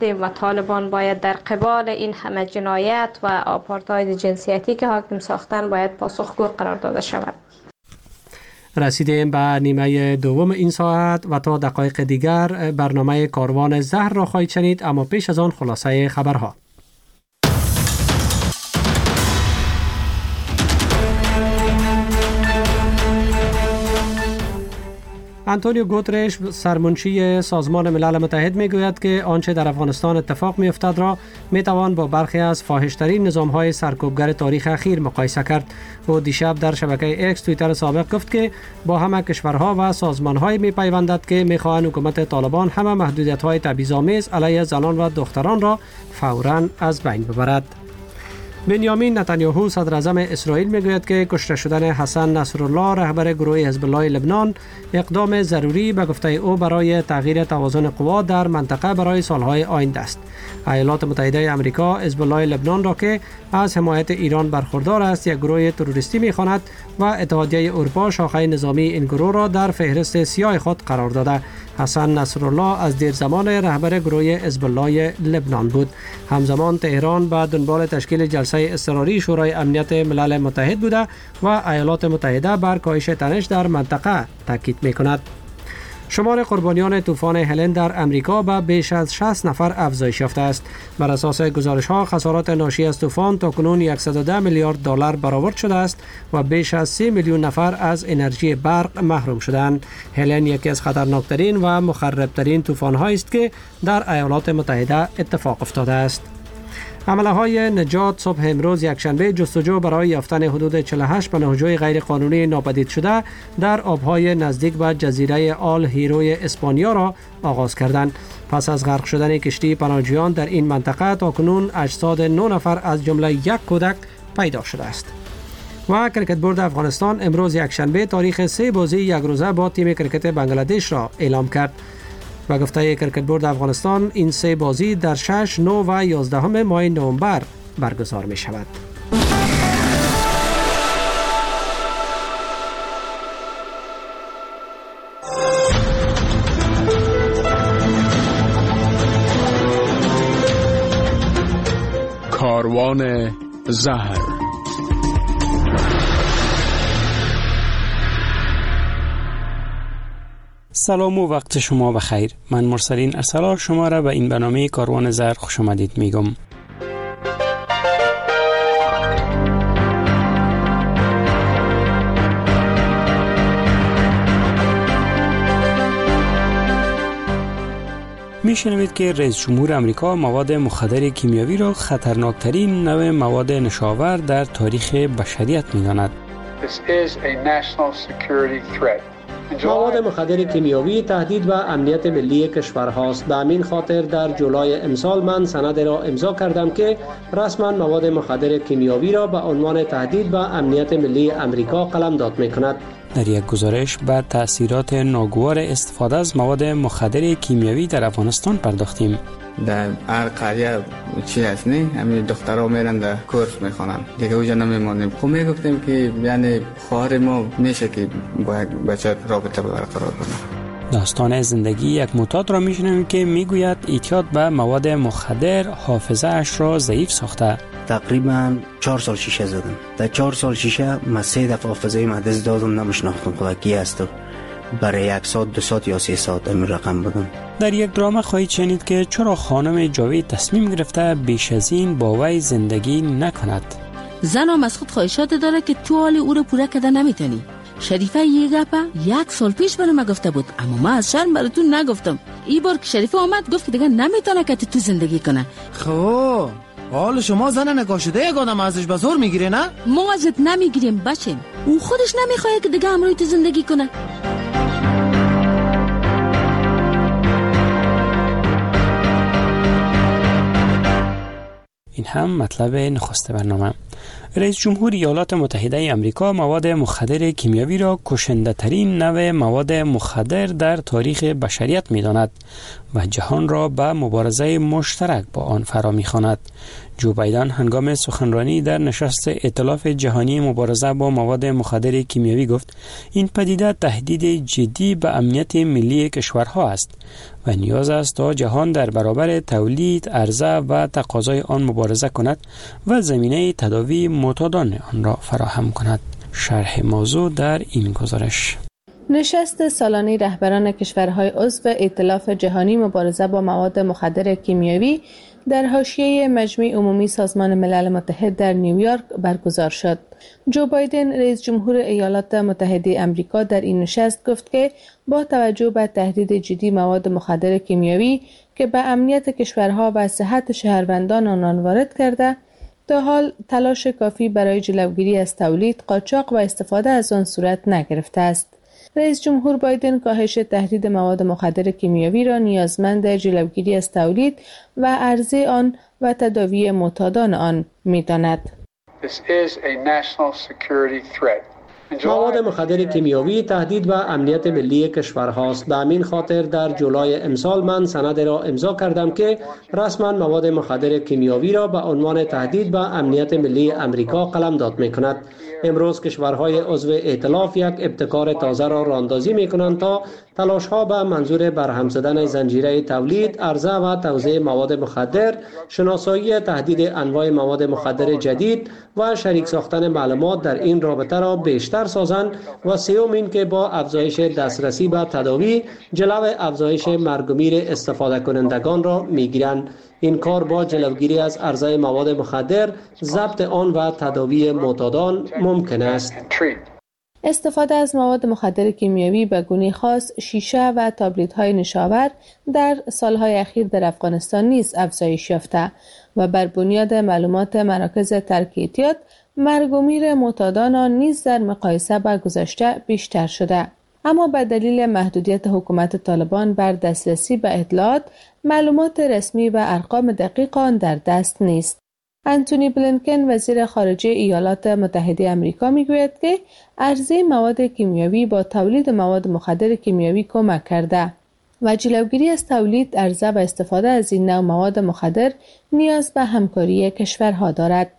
و طالبان باید در قبال این همه جنایت و آپارتاید جنسیتی که حاکم ساختن باید پاسخگو قرار داده شود. رسیدیم به نیمه دوم این ساعت و تا دقایق دیگر برنامه کاروان زهر را خواهید شنید، اما پیش از آن خلاصه خبرها. آنتونیو گوترش سرمنشی سازمان ملل متحد میگوید که آنچه در افغانستان اتفاق میافتد را میتوان با برخی از فاحش‌ترین نظام‌های سرکوبگر تاریخ اخیر مقایسه کرد. او دیشب در شبکه ایکس توییتر سابق گفت که با همه کشورها و سازمان‌های میپیوندد که میخواهند حکومت طالبان همه محدودیت‌های تبعیض‌آمیز علیه زنان و دختران را فوراً از بین ببرد. بنیامین نتانیاهو صدر اعظم اسرائیل میگوید که کشته شدن حسن نصرالله رهبر گروه حزب الله لبنان اقدام ضروری به گفته او برای تغییر توازن قوا در منطقه برای سالهای آینده است. ایالات متحده آمریکا حزب الله لبنان را که از حمایت ایران برخوردار است یک گروه تروریستی می‌خواند و اتحادیه اروپا شاخه نظامی این گروه را در فهرست سیاه خود قرار داده. حسن نصرالله از دیر زمان رهبر گروه حزب الله لبنان بود. همزمان تهران به دنبال تشکیل جلسه اضطراری شورای امنیت ملل متحد بوده و ایالات متحده بر کاهش تنش در منطقه تاکید می‌کند. شمار قربانیان طوفان هلن در امریکا به بیش از 60 نفر افزایش یافته است. بر اساس گزارش‌ها خسارات ناشی از طوفان تاکنون 110 میلیارد دلار برآورد شده است و بیش از 30 میلیون نفر از انرژی برق محروم شدند. هلن یکی از خطرناکترین و مخربترین طوفان‌هایی است که در ایالات متحده اتفاق افتاده است. عمله‌های نجات صبح امروز یکشنبه جستجو برای یافتن حدود 48 پناهجوی غیرقانونی ناپدید شده در آب‌های نزدیک به جزیره آل هیروی اسپانیا را آغاز کردند. پس از غرق شدن کشتی پناهجویان در این منطقه تاکنون اجساد 9 نفر از جمله یک کودک پیدا شده است. و کرکت بورد افغانستان امروز یکشنبه تاریخ 3 بازی یک روزه با تیم کرکت بنگلادش را اعلام کرد. و گفته کرکت بورد افغانستان این 3 بازی در 6، 9 و 11 ماه نوامبر برگزار می شود. کاروان زهر. سلام و وقت شما بخیر. من مرسلین ارسلان شما را به این برنامه کاروان زهر خوش آمدید میگم. میشنوید که رئیس جمهور آمریکا مواد مخدر کیمیاوی را خطرناکترین نوع مواد نشاور در تاریخ بشریت می‌داند. مواد مخدر کیمیاوی تهدید به امنیت ملی کشور هاست. به همین خاطر در جولای امسال من سند را امضا کردم که رسما مواد مخدر کیمیاوی را به عنوان تهدید به امنیت ملی آمریکا قلمداد می‌کند. در یک گزارش به تأثیرات ناگوار استفاده از مواد مخدر کیمیاوی در افغانستان پرداختیم. در هر قریه چی هست نه همین دخترها میرن در کورس میخوانن دیگه اونجا نمیمونیم. خب میگفتیم که یعنی خواهر ما میشه که با یک بچه رابطه برقرار کنه. داستان زندگی یک معتاد را میشنویم که میگوید اعتیاد به مواد مخدر حافظه اش را ضعیف ساخته. تقریبا 4 سال شیشه زدم. در 4 سال شیشه من 3 دفعه حافظه مدرسه دادم، نمیشناختم خدا کی است. برای 1 ساعت 2 ساعت یا 3 ساعت این رقم بدم. در یک درام خواهید شنید که چرا خانم جاوید تصمیم گرفته بیش از این با وی زندگی نکند. زن هم از خود خواهشات داره که تو حال او رو پوره کرده نمیتونی. شریفه یه گپه 1 سال پیش برای من گفته بود، اما من از شرم براتون نگفتم. این بار که شریفه آمد گفت که دیگه نمیتونه که تو زندگی کنه. خب حال شما زن نکاشده یک آدم ازش به زور میگیره نه؟ ما ازت نمیگیریم بچه، اون خودش نمیخواد که دیگه همراه تو زندگی کنه. این هم مطلب نخست برنامه. رئیس جمهور ایالات متحده آمریکا مواد مخدر کیمیاوی را کشنده ترین نوع مواد مخدر در تاریخ بشریت می داند و جهان را به مبارزه مشترک با آن فرا می خواند. جو بایدن هنگام سخنرانی در نشست ائتلاف جهانی مبارزه با مواد مخدر کیمیاوی گفت این پدیده تهدید جدی به امنیت ملی کشورها است و نیاز است تا جهان در برابر تولید، عرضه و تقاضای آن مبارزه کند و زمینه تداوی معتادان آن را فراهم کند. شرح موضوع در این گزارش. نشست سالانه رهبران کشورهای عضو ائتلاف جهانی مبارزه با مواد مخدر کیمیاوی در حاشیه مجمع عمومی سازمان ملل متحد در نیویورک برگزار شد. جو بایدن رئیس جمهور ایالات متحده آمریکا در این نشست گفت که با توجه به تهدید جدی مواد مخدر کیمیاوی که به امنیت کشورها و صحت شهروندان آنان وارد کرده، تا حال تلاش کافی برای جلوگیری از تولید، قاچاق و استفاده از آن صورت نگرفته است. رئیس جمهور بایدن کاهش تهدید مواد مخدر کیمیاوی را نیازمند جلوگیری از تولید و عرضه آن و تداوی معتادان آن می‌داند. مواد مخدر کیمیاوی تهدید به امنیت ملی کشورهاست. به همین خاطر در جولای امسال من سند را امضا کردم که رسما مواد مخدر کیمیاوی را به عنوان تهدید به امنیت ملی امریکا قلمداد می‌کند. امروز کشورهای عضو ائتلاف یک ابتکار تازه را راهاندازی می‌کنند تا تلاش‌ها به منظور برهم زدن زنجیره تولید، عرضه و توزیع مواد مخدر، شناسایی تهدید انواع مواد مخدر جدید و شریک ساختن معلومات در این رابطه را بیشتر سازند و سوم این که با افزایش دسترسی به تداوی جلو افزایش مرگ و میر استفاده کنندگان را می‌گیرند. این کار با جلوگیری از عرضه مواد مخدر، ضبط آن و تداوی معتادان ممکن است. استفاده از مواد مخدر کیمیاوی به گونه خاص، شیشه و تابلت‌های نشاور در سالهای اخیر در افغانستان نیز افزایش یافته و بر بنیاد معلومات مراکز ترک اعتیاد، مرگ و میر معتادان آن نیز در مقایسه با گذشته بیشتر شده. اما به دلیل محدودیت حکومت طالبان بر دسترسی به اطلاعات، معلومات رسمی و ارقام دقیق آن در دست نیست. انتونی بلینکن وزیر خارجه ایالات متحده آمریکا میگوید که عرضه مواد کیمیاوی با تولید مواد مخدر کیمیاوی کمک کرده و جلوگیری از تولید، عرضه و استفاده از این نوع مواد مخدر نیاز به همکاری کشورها دارد.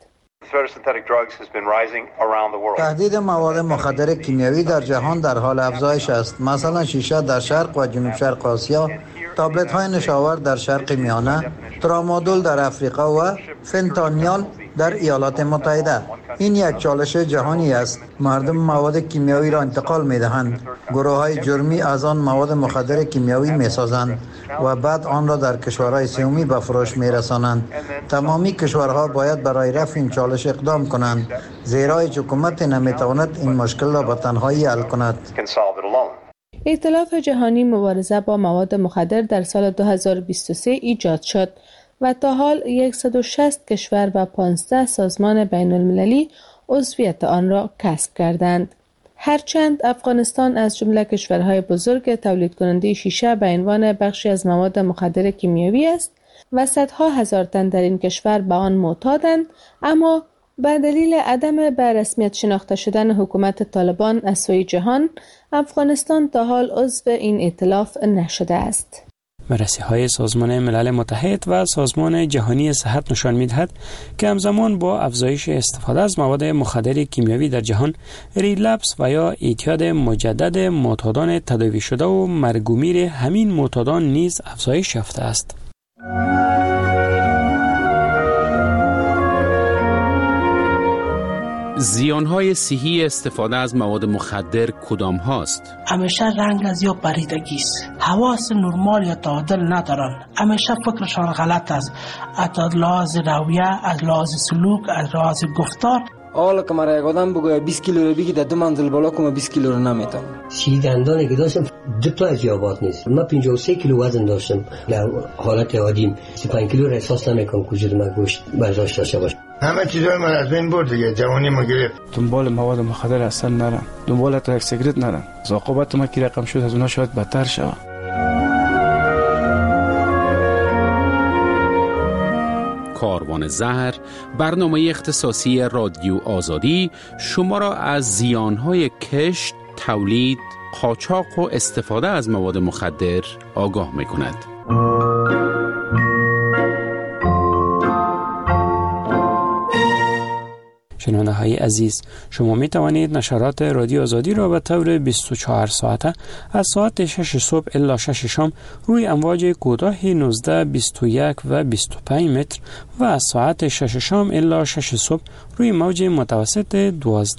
تهدید مواد مخدر کیمیاوی در جهان در حال افزایش است. مثلا شیشه در شرق و جنوب شرق آسیا، تابلت های نشاور در شرق میانه، ترامادول در افریقا و فنتانیال در ایالات متحده. این یک چالش جهانی است. مردم مواد کیمیاوی را انتقال می دهند. گروه های جرمی از آن مواد مخدر کیمیاوی می سازند و بعد آن را در کشورهای سومی به فروش می رسانند. تمامی کشورها باید برای رفع این چالش اقدام کنند، زیرا هیچ حکومت نمی تواند این مشکل را به تنهایی حل کند. ائتلاف جهانی مبارزه با مواد مخدر در سال 2023 ایجاد شد و تا حال 160 کشور و 15 سازمان بین المللی عضویت آن را کسب کردند. هرچند افغانستان از جمله کشورهای بزرگ تولید کننده شیشه به عنوان بخشی از مواد مخدر کیمیاوی است و صدها هزار تن در این کشور به آن معتادند، اما به دلیل عدم به رسمیت شناخته شدن حکومت طالبان از سوی جهان، افغانستان تا حال عضو این ائتلاف نشده است. بررسی‌های سازمان ملل متحد و سازمان جهانی صحت نشان می‌دهد که همزمان با افزایش استفاده از مواد مخدر کیمیاوی در جهان، ریلپس و یا اعتیاد مجدد معتادان تداوی شده و مرگ و میر همین معتادان نیز افزایش یافته است. زیانهای صحی استفاده از مواد مخدر کدام هاست؟ همیشه رنگ از یا پریدگی است. حواس نرمال یا تعادل ندارن. همیشه فکرشان غلط است. از لحاظ رویه، از لحاظ سلوک، از لحاظ گفتار. حالا که مرا یک آدم بگوید 20 کیلو رو بگی در 2 منزل بالا کنم 20 کیلو رو نمیتونم. دندانی که داشتم 2 تا از یابات نیست. من 53 کیلو وزن داشتم. در حالت عادی 35 کیلو را احساس نمیکنم که وجود من گوشت برداشت داشته باشه. همه چیزای من از بین برد دیگه، جوانی ما گرفت. دنبال مواد مخدر اصلا نرم، دنبال ترک سیگرت نرم. عاقبت ما که رقم شد از اونها شاید بدتر شود. کاروان زهر، برنامه اختصاصی رادیو آزادی شما را از زیانهای کشت، تولید، قاچاق و استفاده از مواد مخدر آگاه می‌کند. شنونده های عزیز، شما می توانید نشرات رادیو آزادی را به طور 24 ساعته از ساعت 6 صبح الی 6 شام روی امواج کوتاه 19، 21 و 25 متر و از ساعت 6 شام الی 6 صبح روی موج متوسط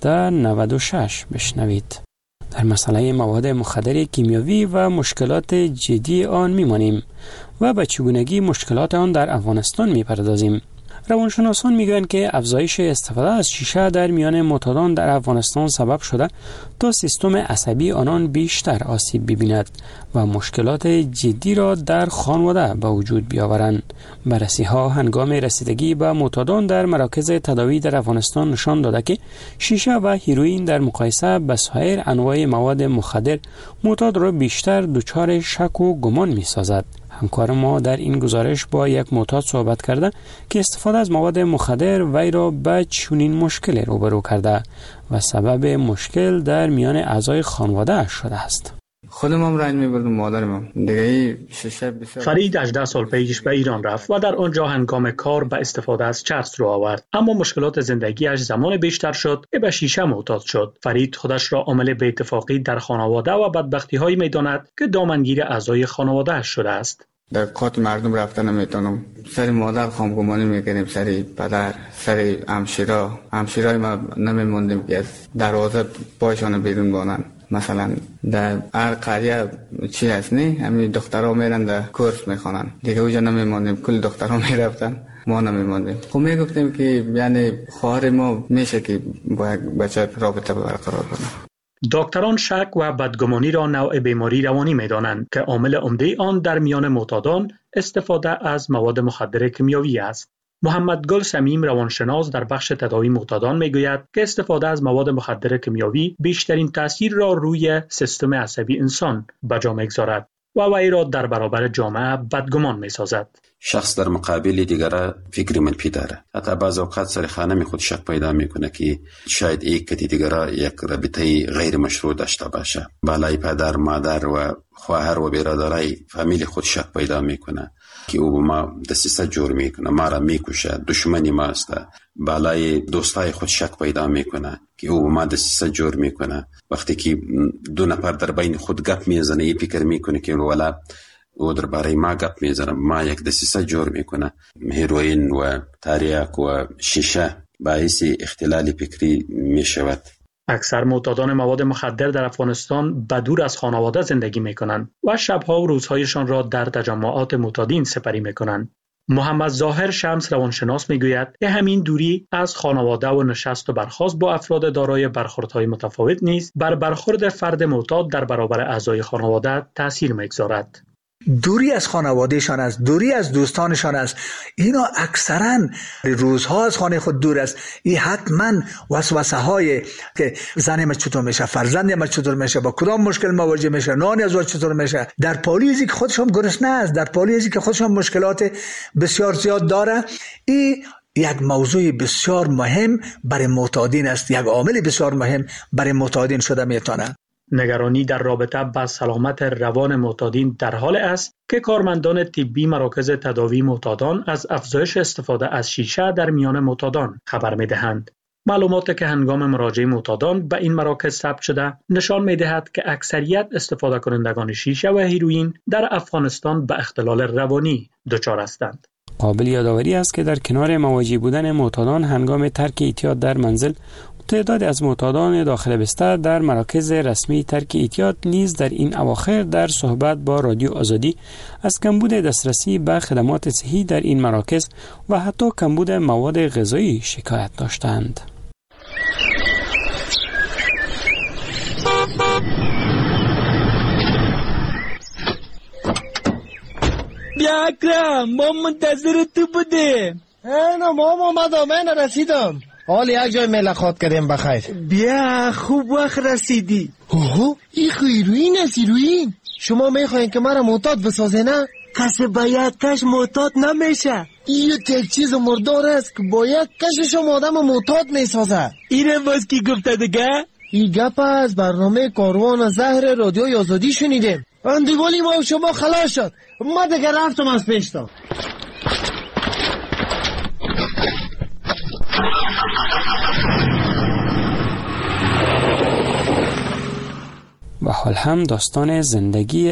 1296 بشنوید. در مسئله مواد مخدر کیمیاوی و مشکلات جدی آن میمانیم و به چگونگی مشکلات آن در افغانستان میپردازیم. روانشناسان میگویند که افزایش استفاده از شیشه در میان معتادان در افغانستان سبب شده تا سیستم عصبی آنان بیشتر آسیب ببیند و مشکلات جدی را در خانواده به وجود بیاورند. بررسی ها هنگام رسیدگی به معتادان در مراکز تداوی در افغانستان نشان داده که شیشه و هیروئین در مقایسه با سایر انواع مواد مخدر معتاد را بیشتر دچار شک و گمان میسازد. همکار ما در این گزارش با یک معتاد صحبت کرده که استفاده از مواد مخدر وی را به چنین مشکلی روبرو کرده و سبب مشکل در میان اعضای خانواده شده است. خودم هم رنج می‌بردم، مادرم دیگه شیشه بسیار. فرید 18 سال پیش به ایران رفت و در آنجا هنگام کار به استفاده از چرس رو آورد، اما مشکلات زندگیش زمان بیشتر شد که به شیشه معتاد شد. فرید خودش را عامل بی‌اتفاقی در خانواده و بدبختی‌هایی می‌داند که دامنگیر اعضای خانواده شده است. در قاط مردم رفتن نمیتونم، سر مادر خامگمانی میکنیم، سر پدر، سر همشیرای ما نمیموندیم که از دروازه پایشان بیرون بانن. مثلا در هر قریه چی هست نه، همین دخترها میرن در کورس میخوانن، دیگه اوجا نمیموندیم، کل دخترها میرفتن، ما نمیموندیم. خب میگفتیم که یعنی خواهر ما میشه که با یک بچه رابطه برقرار کنه. دکتران شک و بدگمانی را نوع بیماری روانی می‌دانند که عامل عمده آن در میان معتادان استفاده از مواد مخدر کیمیاوی است. محمد گل سمیم روانشناس در بخش تداوی معتادان میگوید که استفاده از مواد مخدر کیمیاوی بیشترین تاثیر را روی سیستم عصبی انسان به جا می‌گذارد و وی را در برابر جامعه بدگمان می‌سازد. شخص در مقابل دیگر فکر منفی داره. حتی بعض اوقات سر خانه خود شک پیدا میکنه که شاید یک کتی دیگر یک رابطه غیر مشروع داشته باشه. بالای پدر، مادر و خواهر و برادرای فامیل خود شک پیدا میکنه که او با ما دسیسه جور میکنه، ما را میکشه، دشمنی ماست. بالای دوستای خود شک پیدا میکنه که او با ما دسیسه جور میکنه. وقتی که دو نفر در بین خود گپ میزنه، این فکر میکنه که والا او درباره ما گپ میزنه، ما یک دسیسه جور میکنه. هیروئین و تریاک و شیشه باعث اختلال فکری میشود. اکثر معتادان مواد مخدر در افغانستان بدور از خانواده زندگی میکنند و شبها و روزهایشان را در تجمعات معتادین سپری میکنند. محمد ظاهر شمس روانشناس میگوید که همین دوری از خانواده و نشست و برخاست با افراد دارای برخوردهای متفاوت نیز بر برخورد فرد معتاد در برابر اعضای خانواده تاثیر میگذارد. دوری از خانوادهشان است، دوری از دوستانشان است. اینا اکثرا روزها از خانه خود دور است. این حتما وسوسه های که زن ما چطور میشه، فرزند ما چطور میشه، با کدام مشکل مواجه میشه، نان از چطور میشه، در پالیزی که خودشون گرسنه است، در پالیزی که خودشون مشکلات بسیار زیاد داره. این یک موضوع بسیار مهم برای معتادین است، یک عامل بسیار مهم برای معتادین شده میتونه. نگرانی در رابطه با سلامت روان معتادین در حال است که کارمندان طبی مراکز تداوی معتادان از افزایش استفاده از شیشه در میان معتادان خبر می‌دهند. معلوماتی که هنگام مراجعه معتادان به این مراکز ثبت شده نشان می‌دهد که اکثریت استفاده کنندگان شیشه و هیروئین در افغانستان به اختلال روانی دچار هستند. قابل یادآوری است که در کنار مواجه بودن معتادان هنگام ترک اعتیاد در منزل، تعداد از معتادان داخل بستر در مراکز رسمی ترک اعتیاد نیز در این اواخر در صحبت با رادیو آزادی از کمبود دسترسی به خدمات صحی در این مراکز و حتی کمبود مواد غذایی شکایت داشتند. بیا اکرم، ما منتظر تو بودیم. نه ماما اومدم، من رسیدم. حال یک جای ملاقات کردیم بخیر. بیا خوب وقت رسیدی. اوه این هیروئین است. هیروئین شما میخواین که مرا معتاد بسازه نه؟ کسی باید کش معتاد نمیشه. این یک چیز مردار است که باید کشش آدم معتاد میسازه. اینه باز کی گفته دیگه؟ این گپ از برنامه کاروان زهر رادیوی آزادی شنیدیم. اندیوالی ما و شما خلاص شد. ما دیگه رفتم از پیشتا. و حال هم داستان زندگی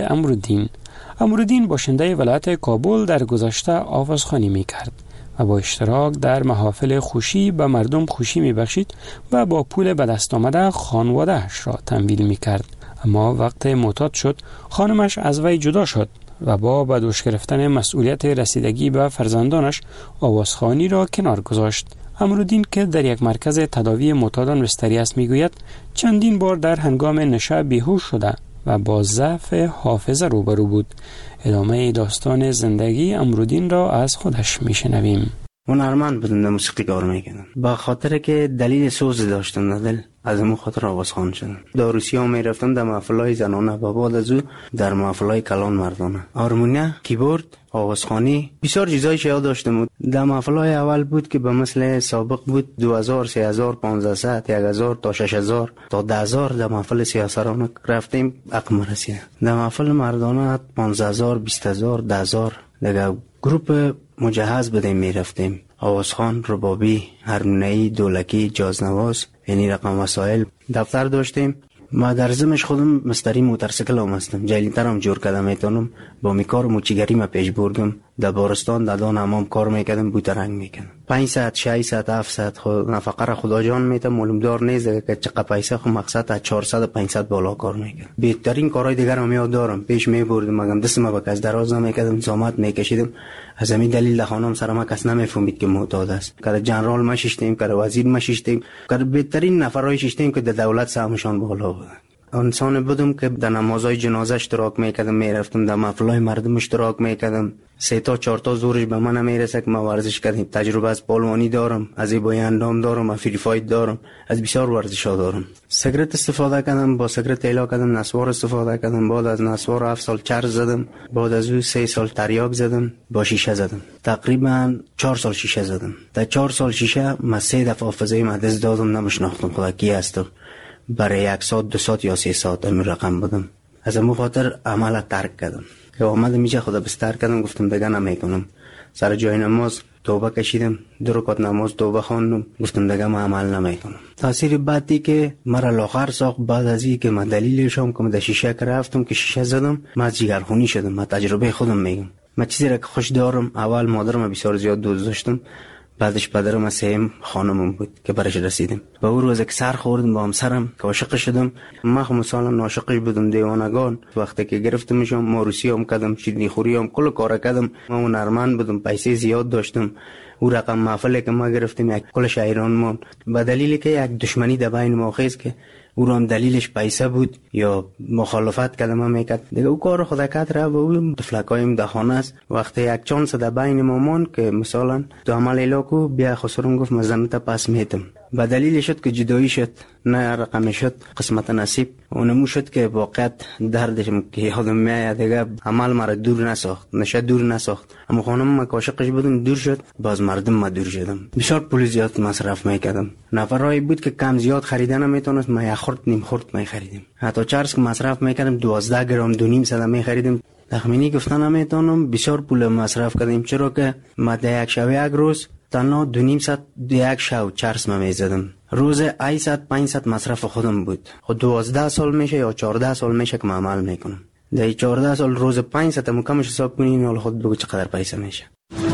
امرالدین باشنده ولایت کابل در گذشته آوازخوانی می کرد و با اشتراک در محافل خوشی به مردم خوشی می بخشید و با پول به دست آمده خانواده‌اش را تمویل می کرد. اما وقت معتاد شد خانمش از وی جدا شد و با به دوش گرفتن مسئولیت رسیدگی به فرزندانش آوازخوانی را کنار گذاشت. امرالدین که در یک مرکز تداوی معتادان بستری است میگوید چندین بار در هنگام نشه بیهوش شده و با ضعف حافظه روبرو بود. ادامه داستان زندگی امرالدین را از خودش میشنویم. هنرمند بودم، در موسیقی کار میکردم. با خاطر که دلیل سوز داشتم در دل، از اون خاطر آوازخوان شدم. در روسیه میرفتم در محفلهای زنانه و بعد از او در محفلهای کلان مردانه. هارمونیا، کیبورد، آوازخوانی، بسیار چیزای یاد داشتم. در محفلهای اول بود که به مثل سابق بود 2000 3000 1500 1000 تا 6000 تا 10000 در محفل سیاسرانه رفتیم عقم رسیده. در محفل مردانه 15000 20000 10000 دیگه گروپ مجهز بدیم میرفتیم. آوازخوان، ربابی، هارمونیایی، دولکی، جازنواز، یعنی رقم وسایل. دفتر داشتیم. ما در زمش خودم مستری موتورسیکل هم هستم. جلیتر هم جور کردم میتونم. با میکار موچیگری ما پیش بردم. در بارستان در دان حمام کار میکردم، بوترنگ میکردم. 500 600 700 نفقه را خدا جان میتم معلوم دار نیست که چقدر پیسه خو مقصد از 400 500 بالا کار میکردم. بهترین کارهای دیگر هم یاد دارم. پیش میبردم مگم دستم با کس دراز نمیکردم، زحمت میکشیدم. از همین دلیل در خانم سر ما کس نمیفهمید که معتاد است. که جنرال ما شیشتیم، که وزیر ما شیشتیم، که بهترین نفرای شیشتیم که در دولت سهمشان بالا بود. انسان بودم که در نمازهای جنازه اشتراک میکردم، میرفتم در محفلهای مردم اشتراک میکردم. 3 تا 4 تا زورش به من نمیرسه که ما ورزش کردیم. تجربه از پالوانی دارم، از زیبایی اندام دارم، از فری فایت دارم، از بسیار ورزش‌ها دارم. سیگرت استفاده کردم، با سیگرت ایلا کردم، نسوار استفاده کردم، بعد از نسوار 7 سال چرس زدم، بعد از اون 3 سال تریاک زدم، با شیشه زدم. تقریبا 4 سال شیشه زدم. در 4 سال شیشه من 3 دفعه حافظه من دست دادم، نمیشناختم خدا کی است. برای 1 ساعت 2 ساعت یا 3 ساعت این رقم بودم. از همون خاطر عمل ترک کردم. که آمدم میشه خدا بستر کردم، گفتم دیگه نمیکنم. سر جای نماز توبه کشیدم، 2 رکعت نماز توبه خواندم، گفتم دیگه من عمل نمیکنم. تاثیر بعدی که مرا لاغر ساخت بعد از این که من دلیلشم که من در شیشه رفتم که شیشه زدم، من جگرخونی شدم. من تجربه خودم میگم. من چیزی را که خوش دارم، اول مادرم بسیار زیاد دوست داشتم، بعدش پدرم سیم خانمم بود که برش رسیدم. با اون روز که سر خوردم با همسرم که عاشق شدم. من مثلا عاشقش بودم دیوانگان. وقتی که گرفتمشم موروثی هم کردم، شیرینی خوری هم کل کار کردم. من هنرمند بودم، پیسه زیاد داشتم. او رقم محفلی که ما گرفتیم یک کل شاعران ما، به دلیلی که یک دشمنی در بین ما خیز که او رو هم دلیلش پیسه بود یا مخالفت کلمه میکرد دیگه، او کار خدا کرد را به او تفلکایم در خانه است. وقتی یک چانس در بین مامان که مثلا تو عمل ایلاکو بیا خسرم گفت مزنت پس میتم، به دلیل شد که جدایی شد، نه رقم شد قسمت نصیب. اونمو شد که واقعا دردشم که یادم میاد دیگه عمل مرا دور نساخت، نشه دور نساخت. اما خانم ما عاشقش بودم دور شد، باز مردم ما دور شدم. بسیار پول زیاد مصرف میکردم. نفرایی بود که کم زیاد خریدن نمیتونست، ما یک خرد نیم خرد میخریدیم. حتی چرس که مصرف میکردم 12 گرم 2.5 میخریدیم. تخمینی گفتن نمیتونم، بسیار پول مصرف کردیم، چرا که ما در یک شب یک روز تنها 2.5 ساعت یک شب چرس میزدم. روز 800 500 مصرف خودم بود. خود 12 سال میشه یا 14 سال میشه که من عمل میکنم. در 14 سال روز 500 مکمش حساب کنین، حالا خود بگو چقدر پیسه میشه.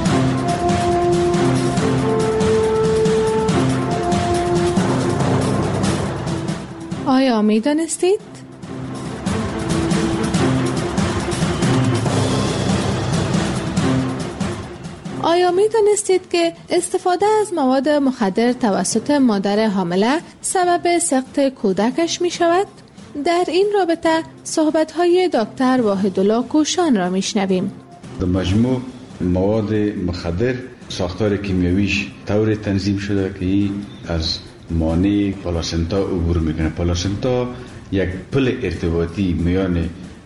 آیا میدانستید؟ آیا می دانستید که استفاده از مواد مخدر توسط مادر حامله سبب سقط کودکش می شود؟ در این رابطه صحبت‌های دکتر واحدالله کوشان را می شنویم. در مجموع مواد مخدر ساختار کیمیاییش طور تنظیم شده که از مانع پلاسنتا عبور میکنه. پلاسنتا یک پل ارتباطی میان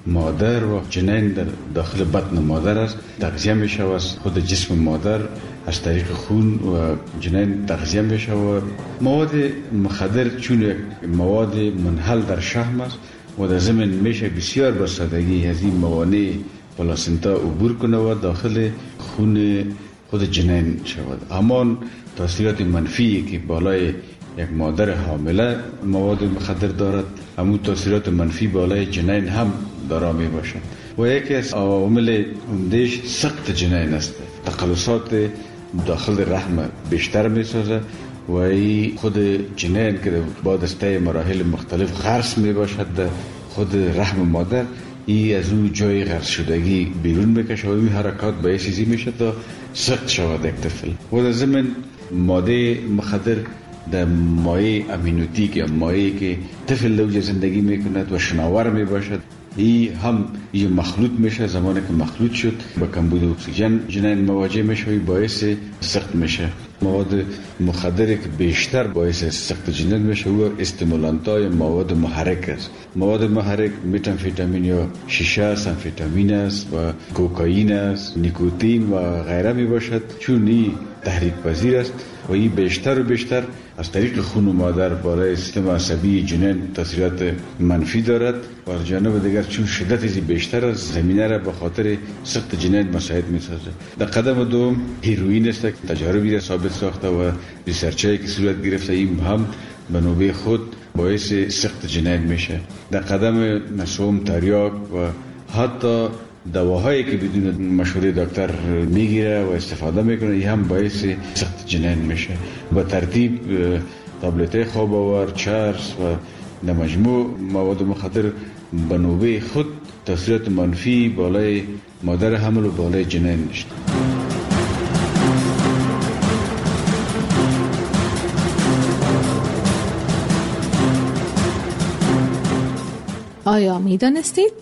مادر و جنین در داخل بطن مادر است، تغذیه می شود از خود جسم مادر از طریق خون و جنین تغذیه می شود. مواد مخدر چون یک مواد منحل در شحم است و در ضمن میشه بسیار با سادگی از این موانع پلاسنتا عبور کنه و داخل خون خود جنین شود. همان تاثیرات منفی که بالای یک مادر حامله مواد مخدر دارد، همون تاثیرات منفی بالای جنین هم دارا می باشد و یکی از عوامل عمده‌اش سقط جنین است. تقلصات داخل رحم بیشتر می سازد و این خود جنین که بعد از طی مراحل مختلف غرس می باشد در خود رحم مادر، ای از اون جای غرس شدگی بیرون میکشه و این حرکات باعث چیزی میشه تا سقط شود یک طفل. و در ضمن ماده مخدر در مایع امینوتیک یا مایعی که طفل در زندگی میکند و شناور میباشد، این هم یه مخلوط میشه. زمانی که مخلوط شد با کمبود اکسیژن جنین مواجه میشه و باعث سقط میشه. مواد مخدر که بیشتر باعث سقط جنین میشه و استیمولانت‌های مواد محرک است. مواد محرک متامفتامین یا شیشه است، امفتامین است و کوکائین است، نیکوتین و غیره می باشد. چون این تحریک پذیر است و این بیشتر و بیشتر از طریق خون مادر بالای سیستم عصبی جنین تاثیرات منفی دارد و از جانب دیگر چون شدت از بیشتر از زمینه را به خاطر سقط جنین مساعد می سازد. در قدم دوم هیروئین است که تجاربی را ثابت ساخته و ریسرچایی که صورت گرفته این هم به نوبه خود باعث سقط جنین میشه. در قدم سوم تریاک و حتی دواهایی که بدون مشوره دکتر میگیره و استفاده میکنه این هم باعث سقط جنین میشه. به ترتیب تابلت خواب آور، چرس و در مجموع مواد مخدر به نوبه خود تاثیرات منفی بالای مادر حمل و بالای جنین داشت. آیا میدانستید؟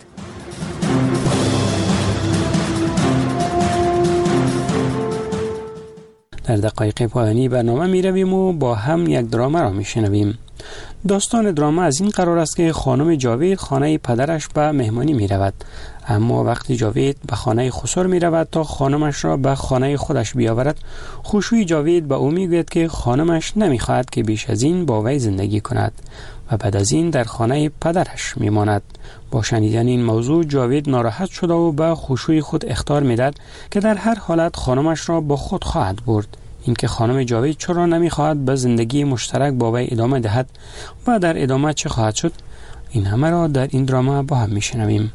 در دقایق پایانی برنامه می رویم و با هم یک درامه را می شنویم. داستان درامه از این قرار است که خانم جاوید خانه پدرش به مهمانی می رود، اما وقتی جاوید به خانه خسر می رود تا خانمش را به خانه خودش بیاورد، خوشوی جاوید به او می گوید که خانمش نمی خواهد که بیش از این با وی زندگی کند و بعد از این در خانه پدرش می ماند. با شنیدن این موضوع جاوید ناراحت شد و به خوشوی خود اخطار می داد که در هر حالت خانمش را با خود خواهد برد. اینکه خانم جاوید چرا نمیخواهد به زندگی مشترک با وی ادامه دهد و در ادامه چه خواهد شد، این همه را در این دراما با هم میشنویم.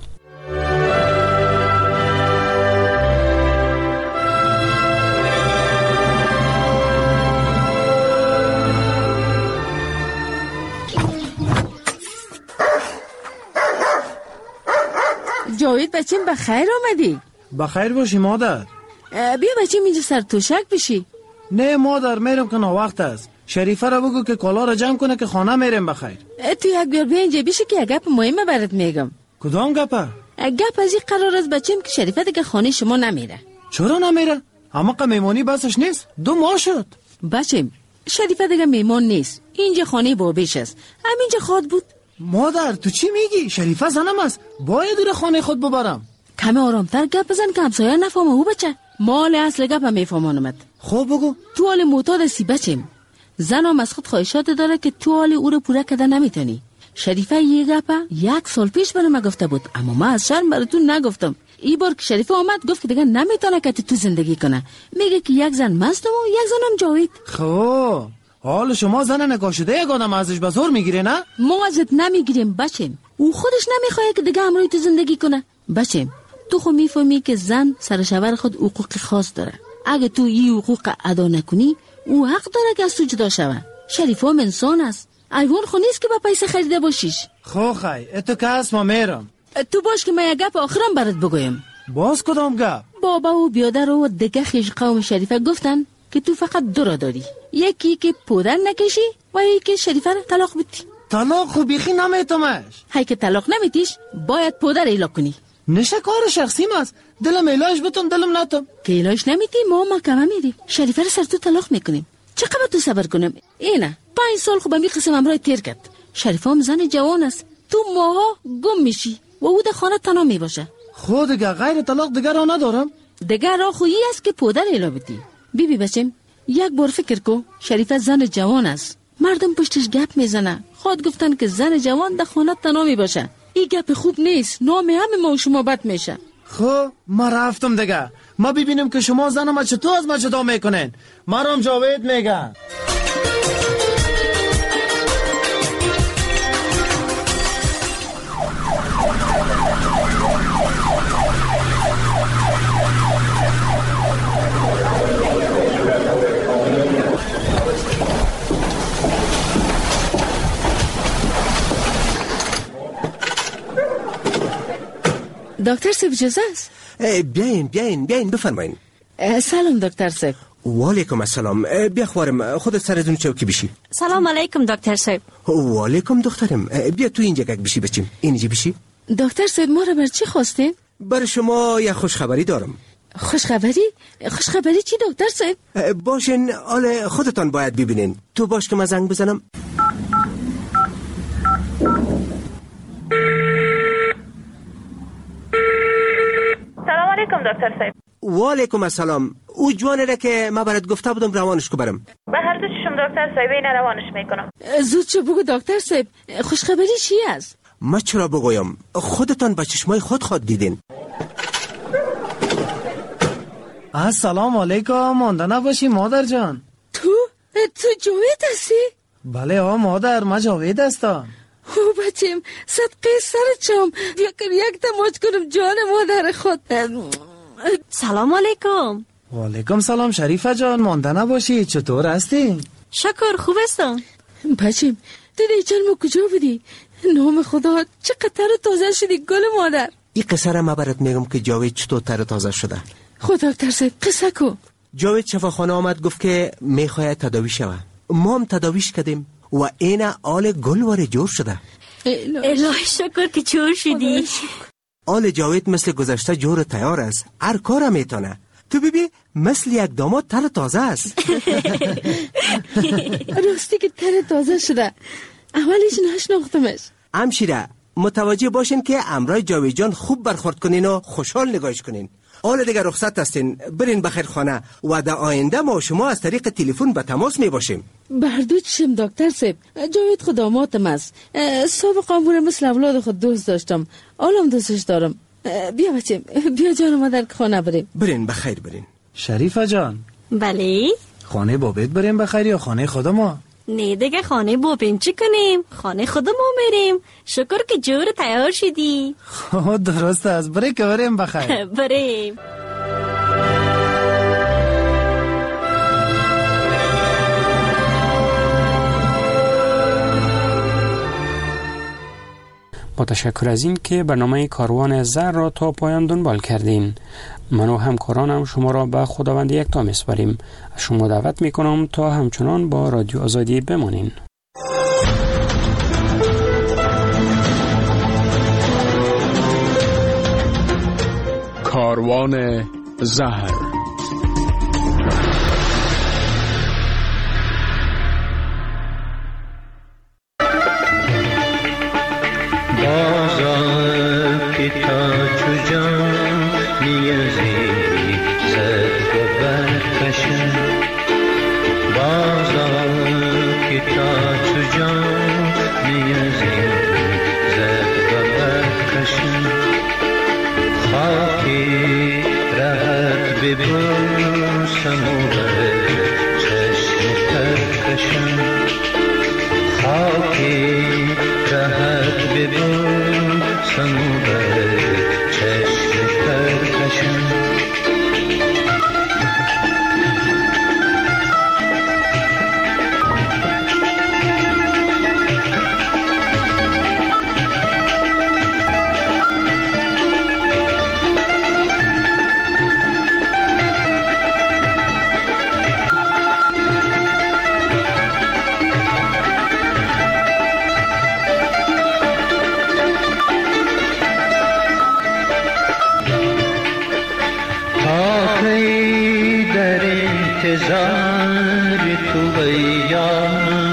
جاوید بچیم بخیر آمدی؟ بخیر باشی مادر. بیا بچیم اینجا سر توشک بشی. نه مادر، میرم که وقت است. شریفه را بگو که کالا را جمع کنه که خانه میرم بخیر. تو یک بیار بیا اینجا بشی که یک گپ مهمه برات میگم. کدام گپه؟ گپ از این قرار است بچیم که شریفه دیگه خانه شما نمیره. چرا نمیره؟ اما میمونی بسش نیست؟ 2 ماه شد. بچیم شریفه دیگه میمون نیست، اینجا خانه بابیش است، همینجا خود بود. مادر تو چی میگی؟ شریفه زنم است، باید دور خانه خود ببرم. کمی آرامتر گپ بزن که همسایه نفهمه. او بچه مال اصل گپ میفهمانمت. خب بگو. تو حال معتاد هستی بچیم. زن هم از خود خواهشات داره که تو حال او رو پوره کده نمیتونی. شریفه یه گپ 1 سال پیش برام گفته بود، اما من از شرم براتون نگفتم. این بار که شریفه آمد گفت که دیگه نمیتونه که تو زندگی کنه. میگه که یک زن مستم و یک زنم جاوید. خب حال شما زن نکاح شده یک آدم ازش به زور میگیره نه؟ ما ازت نمیگیریم بچیم. او خودش نمیخواد که دیگه همراه تو زندگی کنه. بچیم تو خود میفهمی که زن سر شوهر خود حقوق خاص داره. اگه تو این حقوق ادا نکنی او حق داره که از تو جدا شوه. شریفه هم انسان است، ایوان خو نیست که با پیسه خریده باشیش. خو خی اتو که هست ما میرم. تو باش که من یک گپ آخرم برات بگویم. باز کدام گپ؟ بابا و بیادر و دیگه خیش قوم شریفه گفتن که تو فقط 2 را داری، یکی که پودر نکشی و یکی که شریفه را طلاق بدی. طلاق خو بیخی نمیتمش. هی که طلاق نمیتیش باید پودر ایلا کنی. نشه کار شخصی ماست، دلم ایلاش بتون دلم نتم. که ایلاش نمیتی ما محکمه میریم، شریفه را سر تو طلاق میکنیم. چقدر تو صبر کنم؟ اینه 5 سال خو به می قسم امرای تیر کرد. شریفه هم زن جوان است، تو ماها گم میشی و او در خانه تنها می باشه. خود دیگه غیر طلاق دیگر را ندارم. دیگر را خویی است که پودر الا بدی. بی بچم یک بار فکر کو، شریفه زن جوان است. مردم پشتش گپ میزنه. خود گفتن که زن جوان در خانه تنها می باشه. این گپ خوب نیست. نام همه ما و شما بد میشه. خب ما رفتم دیگه. ما ببینیم که شما زن ما چطور از ما جدا میکنین. مرام جاوید میگن. دکتر صاحب اجازه است؟ بیاین بفرمایین. سلام دکتر صاحب. و علیکم السلام. بیا خوارم خودت سرتون چوکی بشی. سلام علیکم دکتر صاحب. و علیکم دخترم. بیا تو اینجا گک بشی بچیم. اینجا بشی. دکتر صاحب ما را بر چی خواستین؟ بر شما یک خوشخبری دارم. خوشخبری؟ خوشخبری چی دکتر صاحب؟ باشین حال خودتان باید ببینین. تو باش که من زنگ بزنم. سلام علیکم دکتر صاحب. و علیکم السلام. او جوانه را که ما برات گفته بودم روانش کو برم. به هر دو چشم دکتر صاحب این روانش میکنم. زود چه بگو دکتر صاحب. خوشخبری چی است؟ ما چرا بگویم؟ خودتان با چشمای خود دیدین. السلام علیکم. مانده نباشی مادر جان. تو جاوید هستی؟ بله مادر ما جاوید هستم. او بچیم صدقه سرچم بیاکر یک تماچ کنم جان مادر خود. سلام علیکم. و علیکم سلام شریفه جان. مانده نباشی. چطور هستی؟ شکر خوب هستم. بچیم تو دیچن ما کجا بودی؟ نام خدا چقدر تر تازه شدی گل مادر. این قصه را ما برات میگم که جاوید چطور تر تازه شده. خدا دکتر صاحب قصه کو. جاوید شفاخانه آمد گفت که میخواید تداوی شود. ما هم تداویش کردیم و این آل گلوار جور شده. الهی شکر که جور شدی. آل جاوید مثل گذشته جور تیار است. هر کار میتونه. تو ببین مثل یک داماد تر تازه است. راستی که تر تازه شده. اولش نشناختمش. همشیره متوجه باشین که امرای جاوید جان خوب برخورد کنین و خوشحال نگاهش کنین. حالا دیگه رخصت هستین. برین بخیر خانه و در آینده ما شما از طریق تلفن به تماس می باشیم. بردو چشم دکتر صاحب. جاوید خداماتم است. سابق عمر مثل اولاد خود دوست داشتم. حالم دوستش دارم. بیا بچیم بیا جان مادر خانه بریم. برین بخیر برین. شریفه جان. بله. خانه بابت بریم بخیر یا خانه خود ما؟ نه دیگه خانه بابیم چی کنیم؟ خانه خود ما میریم. شکر که جور تیار شدی. درست است. بریم که بریم بخیر. بریم. با تشکر از این که برنامه کاروان زر را تا پایان دنبال کردین. من و همکارانم شما را به خداوند یکتا میسپاریم. از شما دعوت میکنم تا همچنان با رادیو آزادی بمانین. کاروان زهر.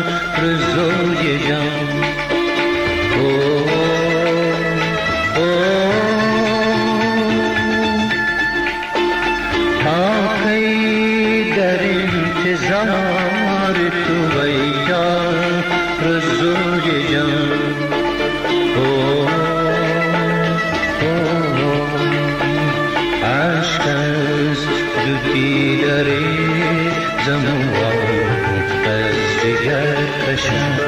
Oh یار تو ای یار رزوی جان عشق از دو دیداری زمان از دیگر کشم